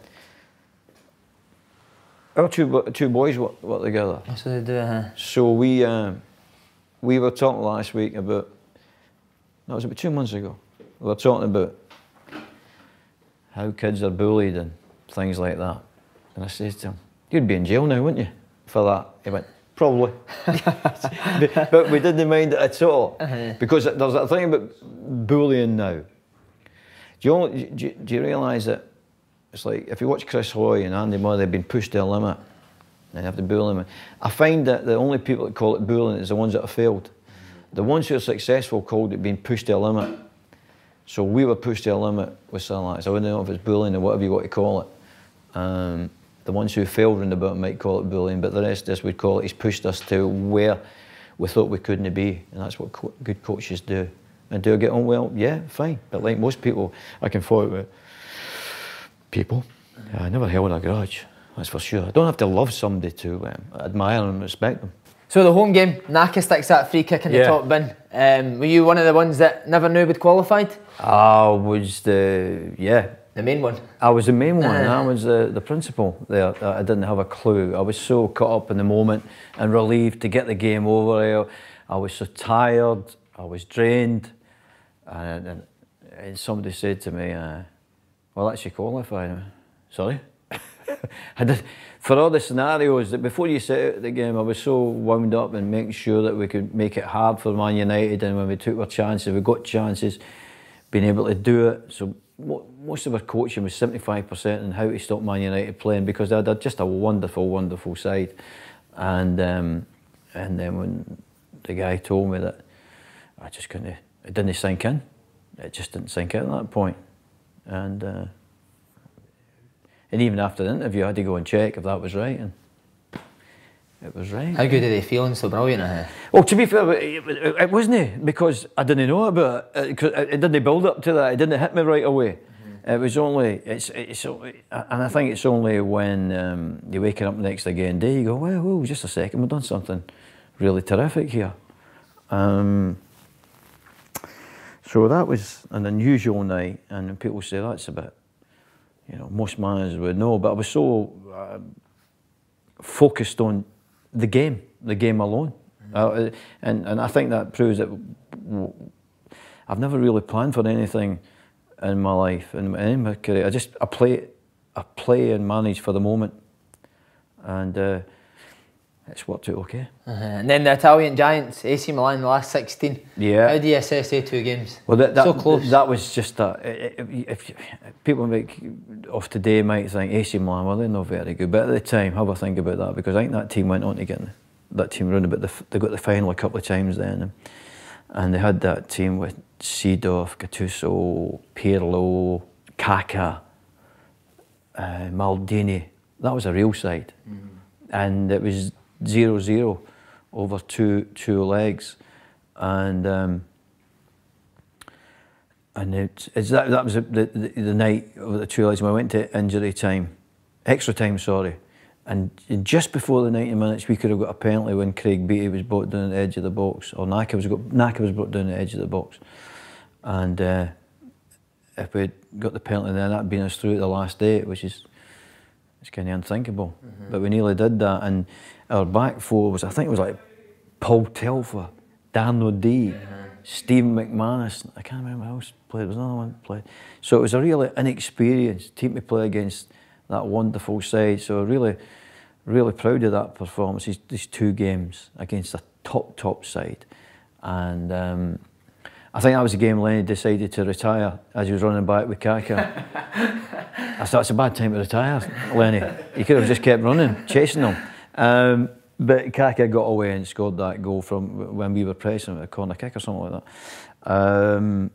our two boys work together. So they do. So we were talking last week about. No, it was about 2 months ago. We were talking about how kids are bullied and things like that. And I said to him, "You'd be in jail now, wouldn't you, for that?" He went, "Probably." But we didn't mind it at all. Because there's a thing about bullying now. Do you realise that it's like, if you watch Chris Hoy and Andy Murray, they've been pushed to a limit. And you have to bully them. I find that the only people that call it bullying is the ones that have failed. The ones who are successful called it being pushed to a limit. So we were pushed to a limit with something like this. I wouldn't know if it's bullying or whatever you want to call it. The ones who failed round about might call it bullying, but the rest of us would call it, he's pushed us to where we thought we couldn't be. And that's what good coaches do. And do I get on well? Yeah, fine. But like most people, I can fight with people. I never held a grudge, that's for sure. I don't have to love somebody to admire and respect them. So the home game, Naka sticks that free kick in the top bin. Were you one of the ones that never knew we'd qualified? I was the main one. I was the main one. I was the principal there. I didn't have a clue. I was so caught up in the moment and relieved to get the game over. I was so tired. I was drained. And somebody said to me, "Well, that's you qualified." Sorry? I did. For all the scenarios, that before you set out the game, I was so wound up in making sure that we could make it hard for Man United, and when we took our chances, we got chances, being able to do it. So most of our coaching was 75% on how to stop Man United playing, because they had just a wonderful, wonderful side. And then when the guy told me that, I just couldn't, it didn't sink in. It just didn't sink in at that point. And even after the interview, I had to go and check if that was right, and it was right. How good are they feeling? So brilliant. Well, to be fair, it wasn't, because I didn't know about it. It didn't build up to that. It didn't hit me right away. It was only, and I think it's only when you're waking up the next again day, you go, well, just a second, we've done something really terrific here. So that was an unusual night, and people say that's a bit, most managers would know, but I was so focused on the game alone. And I think that proves that I've never really planned for anything in my life, in my career. I play and manage for the moment, and it's worked out okay. And then the Italian giants, AC Milan, the last 16. Yeah. How do you assess the 2 games? Well, so close. That was just that. If people of today might think AC Milan, well, they're not very good, but at the time, have a think about that, because I think that team went on to get that team round about they got the final a couple of times then, and they had that team with Seedorf, Gattuso, Pirlo, Kaká, Maldini. That was a real side, and it was 0-0 over two legs, and that was the night of the 2 legs when I went to extra time, sorry, and just before the 90 minutes we could have got a penalty when Craig Beattie was brought down the edge of the box, or Naka was brought down the edge of the box, and if we'd got the penalty then, that'd been us through at the last 8, which is It's kind of unthinkable. But we nearly did that, and our back four was, I think it was like Paul Telfer, Dan O'Dea, Stephen McManus, I can't remember who else played, there was another one played. So it was a really inexperienced team to play against that wonderful side. So really, really proud of that performance, these 2 games against a top side. And I think that was the game Lenny decided to retire as he was running back with Kaka. I thought it's a bad time to retire, Lenny. He could have just kept running, chasing them. But Kaka got away and scored that goal from when we were pressing with a corner kick or something like that.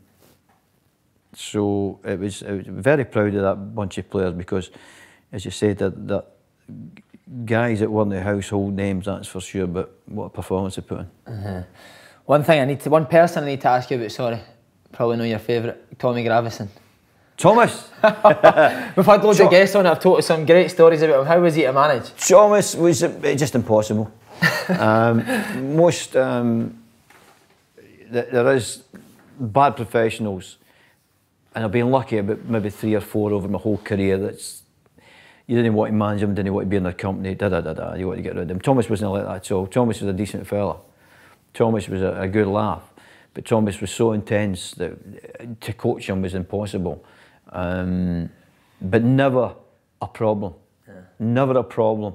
So it was very proud of that bunch of players because, as you said, that guys that weren't the household names, that's for sure. But what a performance they put in. One person I need to ask you about. Sorry, probably know your favourite, Tommy Gravison. Thomas. We've had loads of guests on it. I've told us some great stories about him. How was he to manage? Thomas was just impossible. There is bad professionals, and I've been lucky about maybe 3 or 4 over my whole career. That's you didn't want to manage them, didn't want to be in their company. You want to get rid of them. Thomas wasn't like that at all. Thomas was a decent fella. Thomas was a good laugh, but Thomas was so intense that to coach him was impossible. But never a problem. Yeah. Never a problem.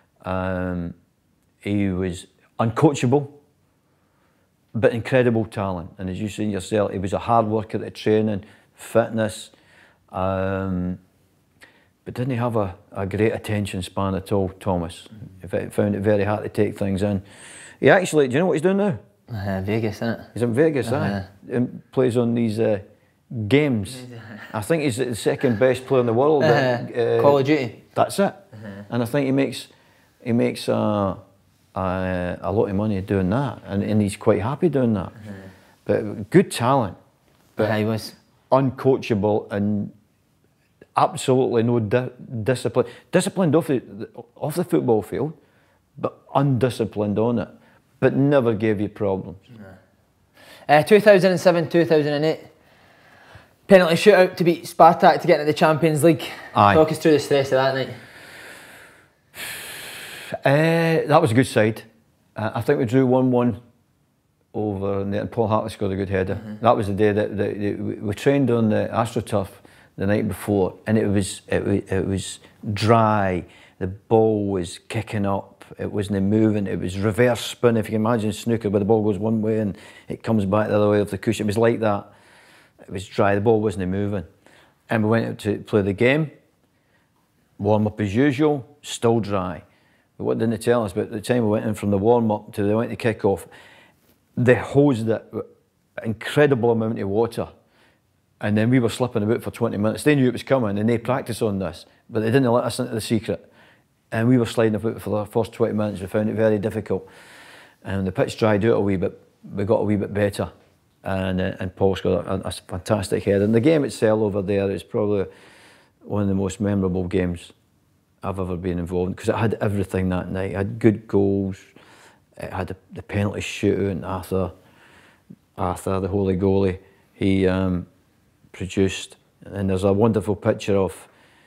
He was uncoachable, but incredible talent. And as you said yourself, he was a hard worker at training, fitness, but didn't he have a great attention span at all, Thomas? He found it very hard to take things in. He actually, do you know what he's doing now? Vegas, isn't it? He's in Vegas, He plays on these games. I think he's the second best player in the world. Call of Duty. That's it. And I think he makes a lot of money doing that, and he's quite happy doing that. But good talent, but he was uncoachable and absolutely no discipline. Disciplined off the football field, but undisciplined on it. But never gave you problems. 2007, 2008. Penalty shootout to beat Spartak to get into the Champions League. Aye. Talk us through the stress of that night. That was a good side. I think we drew 1-1 over, and Paul Hartley scored a good header. That was the day that we trained on the AstroTurf the night before, and it was dry. The ball was kicking up. It wasn't moving. It was reverse spin. If you can imagine snooker, where the ball goes one way and it comes back the other way off the cushion. It was like that. It was dry. The ball wasn't moving, and we went out to play the game. Warm up as usual. Still dry. But what didn't they tell us? But at the time we went in from the warm up to they went to kick off, they hosed it with an incredible amount of water. And then we were slipping about for 20 minutes. They knew it was coming and they practiced on this, but they didn't let us into the secret. And we were sliding about for the first 20 minutes. We found it very difficult. And the pitch dried out a wee bit. We got a wee bit better. And Paul scored a fantastic header. And the game itself over there is probably one of the most memorable games I've ever been involved in, because it had everything that night. It had good goals. It had the penalty shootout, and Arthur, the holy goalie, he produced. And there's a wonderful picture of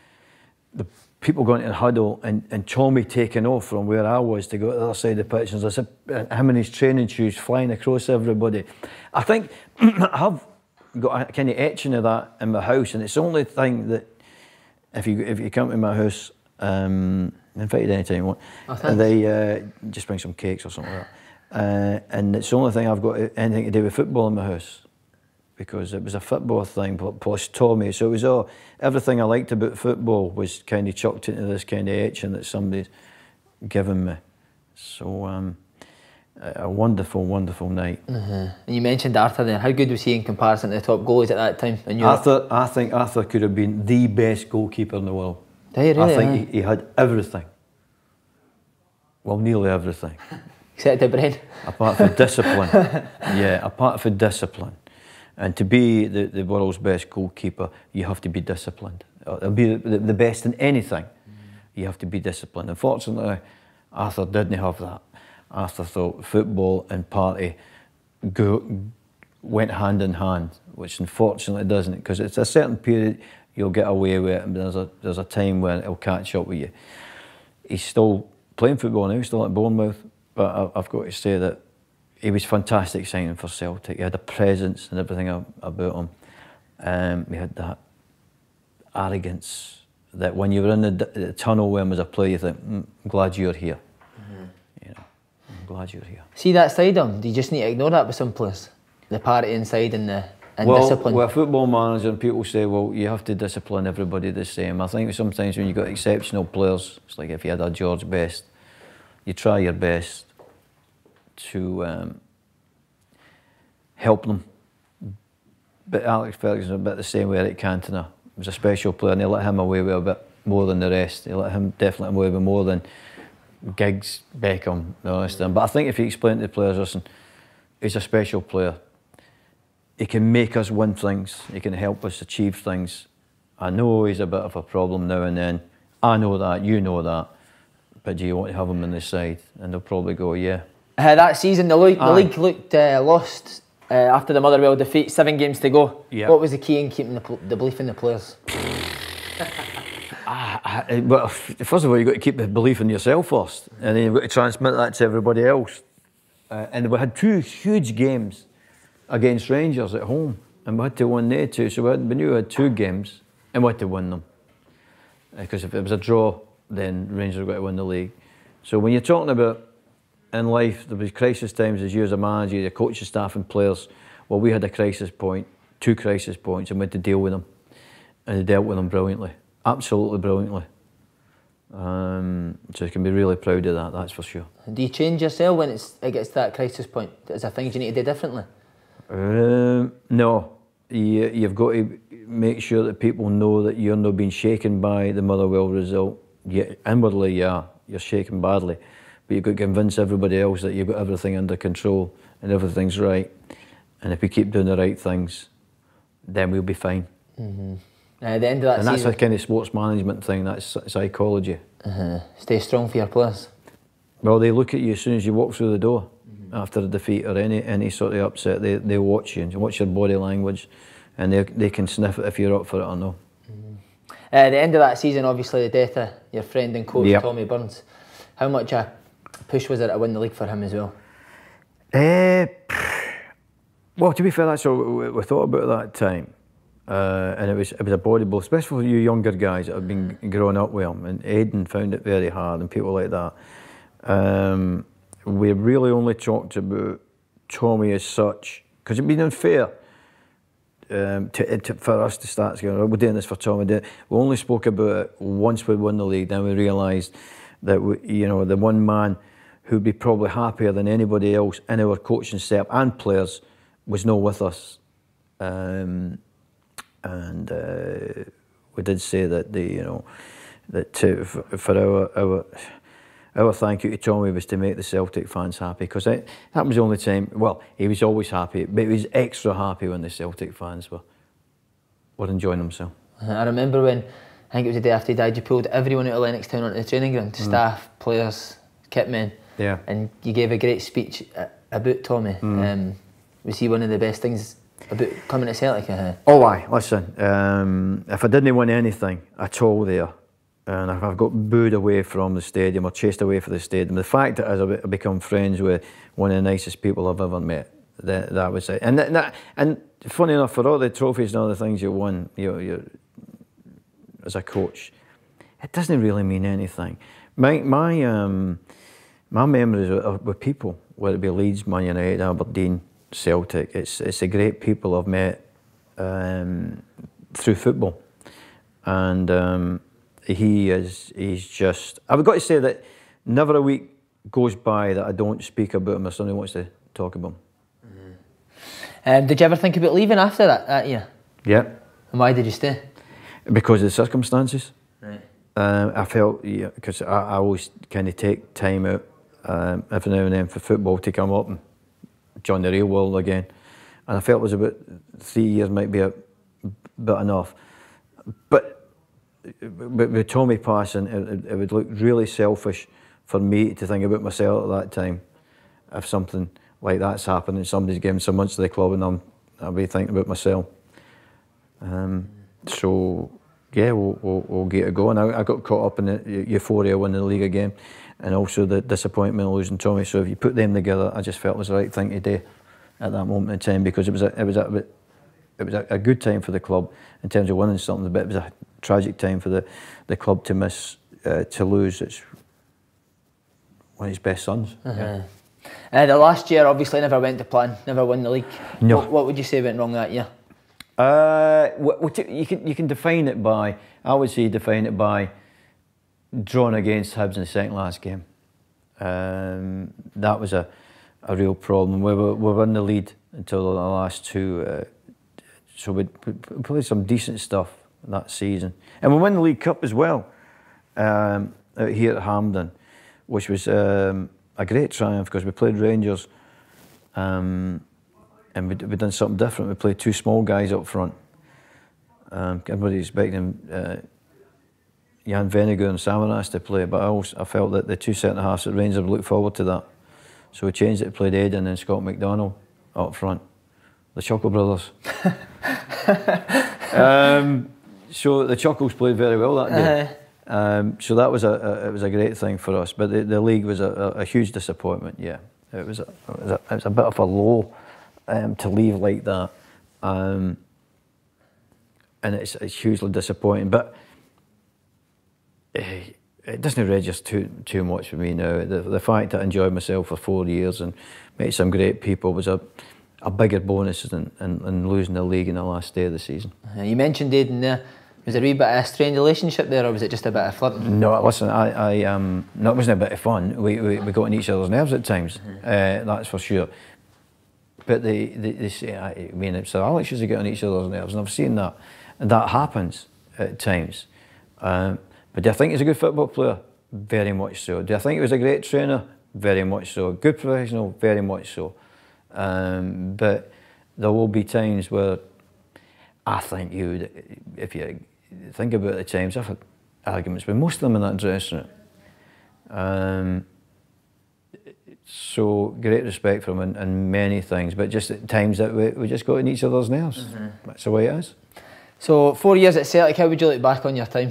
the people going to the huddle and Tommy taking off from where I was to go to the other side of the pitch. And there's him in his training shoes flying across everybody. I think I have got a kind of etching of that in my house, and it's the only thing that if you come to my house, invite you anytime you want, and they just bring some cakes or something like that. And it's the only thing I've got anything to do with football in my house, because it was a football thing plus Tommy. So it was all, everything I liked about football was kind of chucked into this kind of etching that somebody's given me. So a wonderful, wonderful night. And you mentioned Arthur there. How good was he in comparison to the top goalies at that time in Europe? I think Arthur could have been the best goalkeeper in the world. Do you really? I think he had everything. Well, nearly everything. Except the brain. Apart from discipline. Yeah, apart from discipline. And to be the world's best goalkeeper, you have to be disciplined. To be the best in anything, you have to be disciplined. Unfortunately, Arthur didn't have that. Arthur thought football and party went hand in hand, which unfortunately doesn't, because it's a certain period you'll get away with it, and there's a time when it'll catch up with you. He's still playing football now, he's still at Bournemouth, but I've got to say that he was fantastic signing for Celtic. He had a presence and everything about him. He had that arrogance that when you were in the tunnel with him as a player, you think, I'm glad you're here. You know, I'm glad you're here. See that side of him? Do you just need to ignore that with some players? The partying side and discipline? Well, with a football manager, and people say, well, you have to discipline everybody the same. I think sometimes when you've got exceptional players, it's like if you had a George Best, you try your best to help them. But Alex Ferguson was a bit the same way. Eric Cantona was a special player, and they let him away with a bit more than the rest. They let him definitely away with more than Giggs, Beckham, the rest of them. But I think if you explain to the players, listen, he's a special player. He can make us win things. He can help us achieve things. I know he's a bit of a problem now and then. I know that, you know that. But do you want to have him on the side? And they'll probably go, yeah. That season, the league looked lost after the Motherwell defeat, 7 games to go. Yep. What was the key in keeping the belief in the players? Well, first of all, you've got to keep the belief in yourself first, and then you've got to transmit that to everybody else. And we had 2 huge games against Rangers at home, and we had to win they 2. So we knew we had 2 games, and we had to win them. Because if it was a draw, then Rangers were going to win the league. So when you're talking about in life, there was crisis times as you as a manager, your coaching staff and players. Well, we had a crisis point, 2 crisis points, and we had to deal with them. And they dealt with them brilliantly, absolutely brilliantly. So you can be really proud of that, that's for sure. Do you change yourself when it gets to that crisis point? Is there things you need to do differently? No. You've got to make sure that people know that you're not being shaken by the Motherwell result. Inwardly, yeah, you're shaken badly. But you've got to convince everybody else that you've got everything under control and everything's right. And if we keep doing the right things, then we'll be fine. At the end of that and season, that's a kind of sports management thing, that's psychology. Stay strong for your players. Well, they look at you as soon as you walk through the door after a defeat or any sort of upset. They watch you and watch your body language, and they can sniff it if you're up for it or no. At the end of that season, obviously the death of your friend and coach Tommy Burns. How much a push was there to win the league for him as well? Well, to be fair, that's what we thought about at that time. And it was a body blow, especially for you younger guys that have been growing up with him. And Aidan found it very hard, and people like that. We really only talked about Tommy as such, because it'd been unfair for us to start going, we're doing this for Tommy. We only spoke about it once we won the league, then we realised that the one man who'd be probably happier than anybody else in our coaching setup and players was not with us. And we did say that for our thank you to Tommy was to make the Celtic fans happy, because that was the only time. Well, he was always happy, but he was extra happy when the Celtic fans were enjoying themselves. I remember when, I think it was the day after he died, you pulled everyone out of Lennoxtown onto the training ground, staff, players, kit men, and you gave a great speech about Tommy. Was he one of the best things about coming to Celtic? Oh aye, listen, if I didn't win anything at all there, and if I've got booed away from the stadium or chased away from the stadium, the fact that I've become friends with one of the nicest people I've ever met, that was it. And funny enough, for all the trophies and all the things you won, you're as a coach, it doesn't really mean anything. My memories with people, whether it be Leeds, Man United, Aberdeen, Celtic, it's the great people I've met through football, and he's just. I've got to say that never a week goes by that I don't speak about him or somebody wants to talk about him. Did you ever think about leaving after that year? Yeah. And why did you stay? Because of the circumstances. Right. I felt, because I always kind of take time out every now and then for football to come up and join the real world again. And I felt it was about 3 years might be a bit enough. But with Tommy passing, it would look really selfish for me to think about myself at that time. If something like that's happened and somebody's given so much to the club, and I'll be thinking about myself. So yeah, we'll get it going. I got caught up in the euphoria winning the league again, and also the disappointment of losing Tommy. So if you put them together, I just felt it was the right thing to do at that moment in time, because it was a good time for the club in terms of winning something, but it was a tragic time for the club to miss, to lose one of his best sons. The last year obviously never went to plan, never won the league. No. What would you say went wrong that year? You can define it by, I would say define it by drawing against Hibs in the second last game. That was a real problem. We were in the lead until the last two, so we played some decent stuff that season. And we won the League Cup as well, out here at Hampden, which was a great triumph, because we played Rangers, and we done something different. We played two small guys up front. Everybody expecting Jan Vennegoor and Samaras to play, but I felt that the two centre halves at Rangers would look forward to that. So we changed it, played Eden and Scott McDonald up front, the Chuckle brothers. So the Chuckles played very well that day. So that was it was a great thing for us. But the league was a huge disappointment. Yeah, it was a bit of a low to leave like that, and it's hugely disappointing. But it doesn't register too much for me now. The fact that I enjoyed myself for 4 years and met some great people was a bigger bonus than losing the league in the last day of the season. You mentioned Aidan there. Was there a wee bit of a strained relationship there, or was it just a bit of flirting? No, listen, no, it wasn't a bit of fun. We got on each other's nerves at times, that's for sure. But they say, I mean, Sir Alex used to get on each other's nerves, and I've seen that, and that happens at times. But do I think he's a good football player? Very much so. Do I think he was a great trainer? Very much so. Good professional? Very much so. But there will be times where I think if you think about the times, I've had arguments with most of them in that dressing room. So great respect for him in many things, but just at times that we just got in each other's nerves. That's the way it is. So 4 years at Celtic, how would you look back on your time?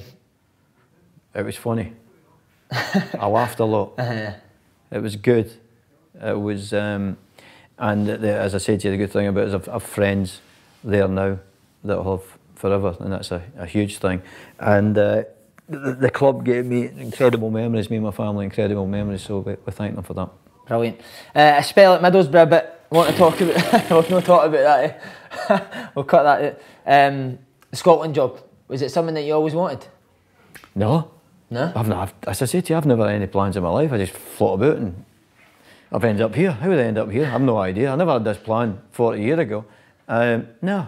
It was funny. I laughed a lot. It was good. It was, and as I said to you, the good thing about it is I've friends there now that I'll have forever, and that's a huge thing. And the club gave me incredible memories, me and my family, incredible memories, so we thank them for that. Brilliant. A spell at Middlesbrough, but I want to talk about, we'll not talk about that. We'll cut that out. The Scotland job, was it something that you always wanted? No. No? As I said to you, I've never had any plans in my life. I just float about and I've ended up here. How did I end up here? I've no idea. I never had this plan 40 years ago. No.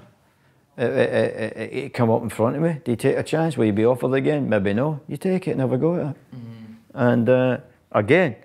It come up in front of me. Do you take a chance? Will you be offered again? Maybe no. You take it and have a go at it. And again,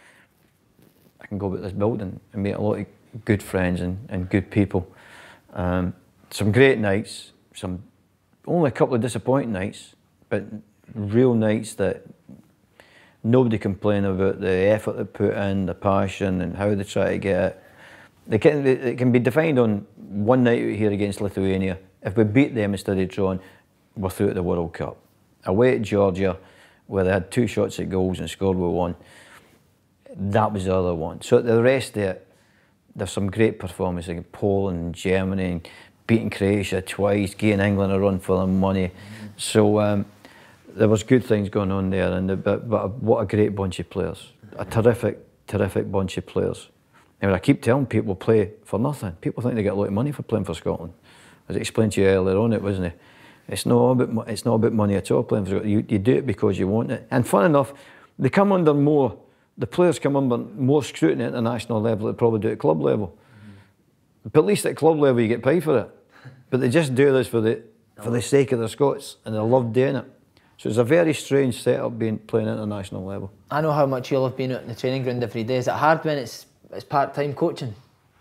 I can go about this building and meet a lot of good friends and good people. Some great nights, only a couple of disappointing nights, but real nights that nobody complained about the effort they put in, the passion and how they try to get it. It can be defined on one night out here against Lithuania. If we beat them instead of drawing, we're through at the World Cup. Away at Georgia, where they had 2 shots at goals and scored with 1, that was the other one. So the rest of it, there's some great performances like Poland, Germany, and beating Croatia twice, giving England a run for their money. So there was good things going on there, but what a great bunch of players. A terrific bunch of players. And I keep telling people play for nothing. People think they get a lot of money for playing for Scotland. As I explained to you earlier on, it wasn't it. It's not about money at all playing for Scotland. You do it because you want it. And fun enough, they come under more. The players come under more scrutiny at the national level than they probably do at club level. But at least at club level you get paid for it. But they just do this for the sake of the Scots, and they love doing it. So it's a very strange setup playing at the national level. I know how much you'll have been out in the training ground every day. Is it hard when it's part-time coaching?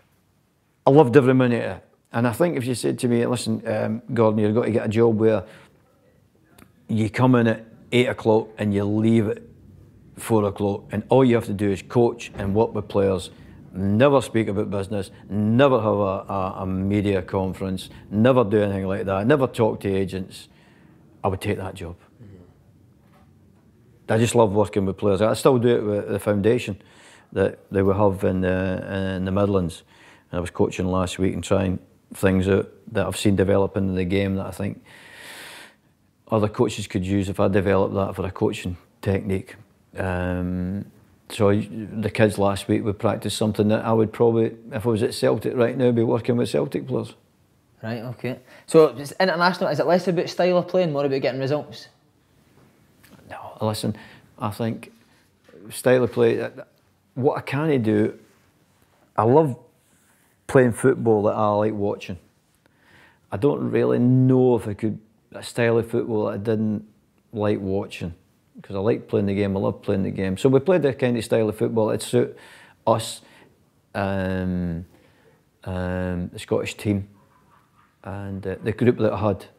I loved every minute of it. And I think if you said to me, listen, Gordon, you've got to get a job where you come in at 8 o'clock and you leave at 4 o'clock, and all you have to do is coach and work with players, never speak about business, never have a media conference, never do anything like that, never talk to agents. I would take that job. I just love working with players. I still do it with the foundation that we have in the Midlands. And I was coaching last week and trying things out that I've seen developing in the game that I think other coaches could use if I developed that for a coaching technique. So the kids last week would practice something that I would probably, if I was at Celtic right now, be working with Celtic players. Right, okay. So it's international, is it less about style of playing, more about getting results? No, listen, I think style of play, what I can do, I love playing football that I like watching. I don't really know if I could, a style of football that I didn't like watching, because I like playing the game, I love playing the game. So we played the kind of style of football that suit us, the Scottish team, and the group that I had.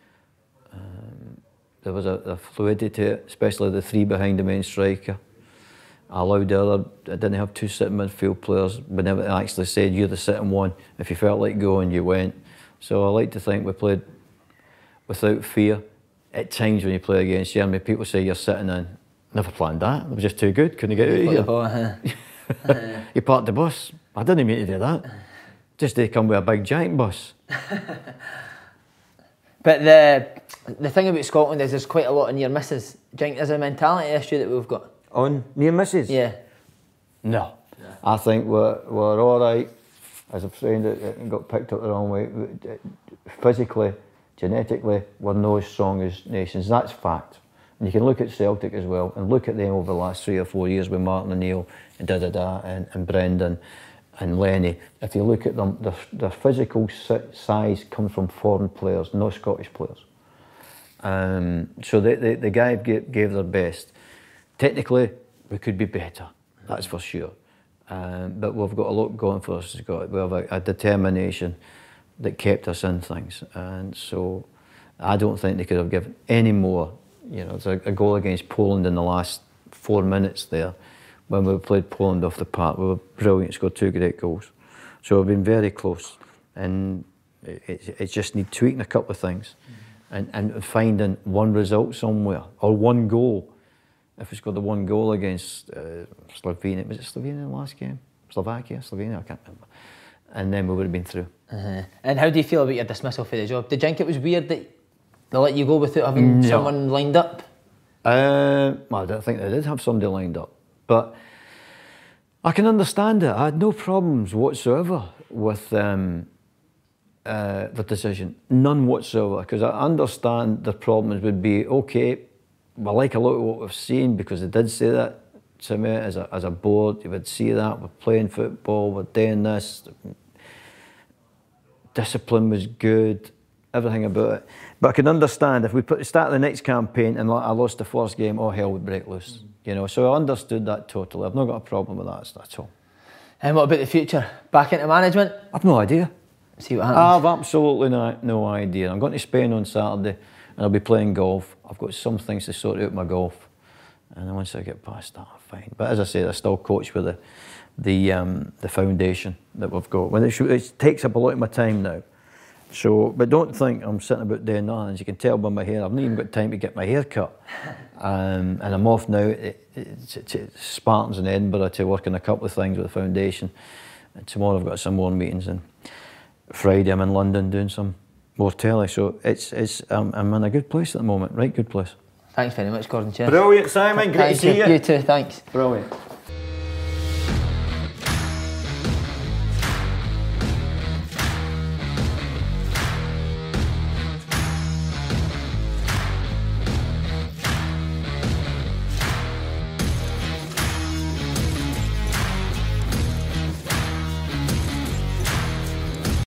There was a fluidity to it, especially the three behind the main striker. I didn't have two sitting midfield players. We never actually said you're the sitting one. If you felt like going, you went. So I like to think we played without fear. At times when you play against Germany, people say you're sitting in. Never planned that. It was just too good. Couldn't get out of here. You parked the bus. I didn't mean to do that. Just to come with a big giant bus. But the thing about Scotland is there's quite a lot of near misses. Do you think there's a mentality issue that we've got? On near misses? Yeah. No. I think we're all right. As a friend that got picked up the wrong way, physically, genetically, we're not as strong as nations. That's fact. And you can look at Celtic as well, and look at them over the last 3 or 4 years with Martin O'Neill and and Brendan and Lenny. If you look at them, their physical size comes from foreign players, not Scottish players. So the guys gave their best. Technically, we could be better, that's for sure. But we've got a lot going for us. We have a determination that kept us in things, and so I don't think they could have given any more. You know, there's a goal against Poland in the last 4 minutes there. When we played Poland off the park, we were brilliant, scored 2 great goals. So we've been very close, and it just needs tweaking a couple of things, and finding one result somewhere, or one goal. If we scored the one goal against Slovenia, was it Slovenia in the last game? Slovenia, I can't remember. And then we would have been through. And how do you feel about your dismissal for the job? Did you think it was weird that they let you go without having someone lined up? Well, I don't think they did have somebody lined up, but I can understand it. I had no problems whatsoever with the decision, none whatsoever, because I understand the problems would be, okay, I like a lot of what we've seen, because they did say that to me as a board. You would see that we're playing football, we're doing this. Discipline was good, everything about it. But I can understand if we start the next campaign and I lost the first game, all hell would break loose. You know, so I understood that totally. I've not got a problem with that at all. And what about the future? Back into management? I've no idea. See what happens. I've absolutely no idea. I'm going to Spain on Saturday and I'll be playing golf. I've got some things to sort out my golf, and then once I get past that, I'm fine. But as I said, I still coach with the foundation that we've got. When it takes up a lot of my time now. So, but don't think I'm sitting about doing nothing. As you can tell by my hair, I've not even got time to get my hair cut. And I'm off now to Spartans in Edinburgh to work on a couple of things with the foundation. And tomorrow I've got some more meetings, and Friday I'm in London doing some more telly. So I'm in a good place at the moment, right good place. Thanks very much, Gordon. Cheers. Brilliant, Simon. Great to see you. You too, thanks. Brilliant.